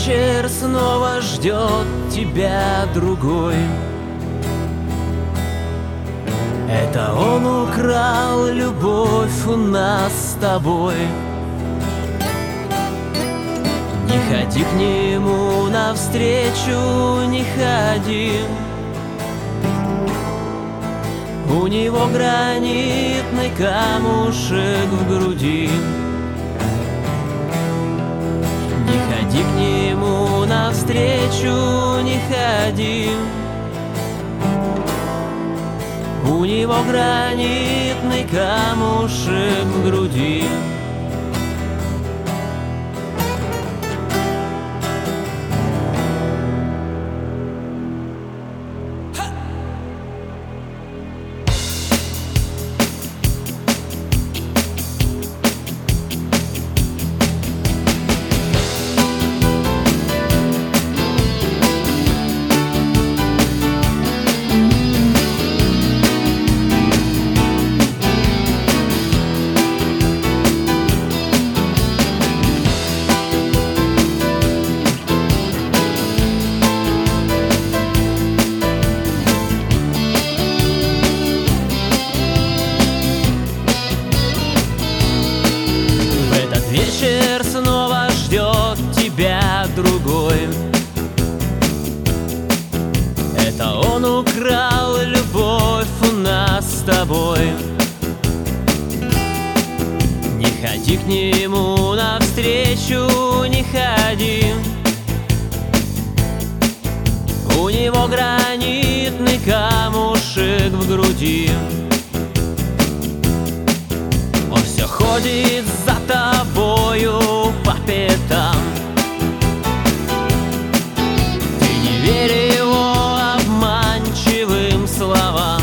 вечер снова ждет тебя другой. Это он украл любовь у нас с тобой. Не ходи к нему навстречу, не ходи. У него гранитный камушек в груди. Не ходи к нему навстречу, не ходи. У него гранитный камушек в груди. Вечер снова ждет тебя другой. Это он украл любовь у нас с тобой. Не ходи к нему навстречу, не ходи. У него гранитный камушек в груди. Он все ходит за тобою по пятам. Ты не верь его обманчивым словам.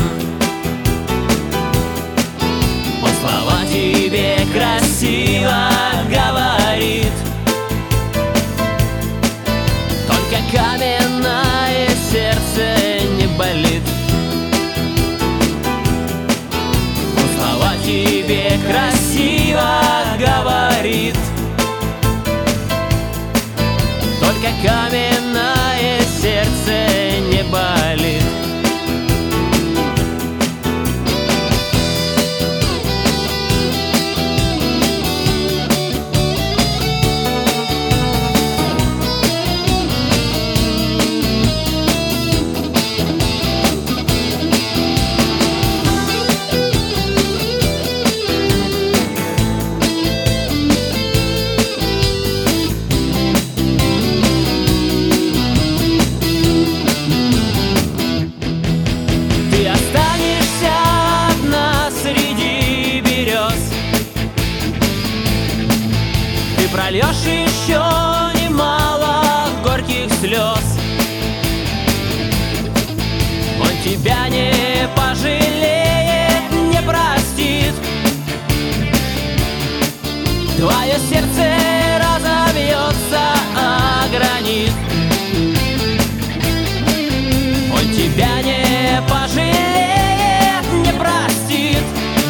Он слова тебе красиво говорит, только каменное сердце не болит. Он слова тебе красиво говорит, только каменное сердце не болит. Ты прольешь еще немало горьких слез. Он тебя не пожалеет, не простит. Твое сердце разобьется о гранит. Он тебя не пожалеет, не простит.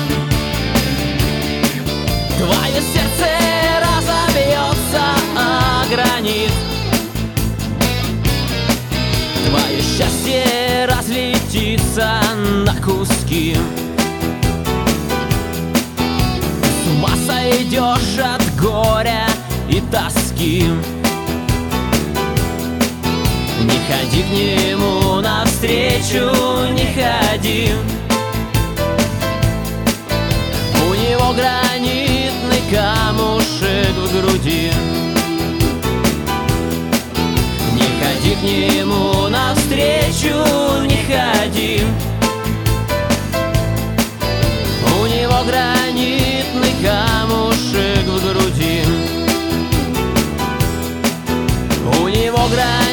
Твое сердце разобьется о гранит. Твое счастье разлетится на куски. С ума сойдешь от горя и тоски. Не ходи к нему навстречу, не ходи. У него гранитный камушек в груди. Не ходи к нему навстречу, не ходи. У него гранитный камушек в груди. У него гранитный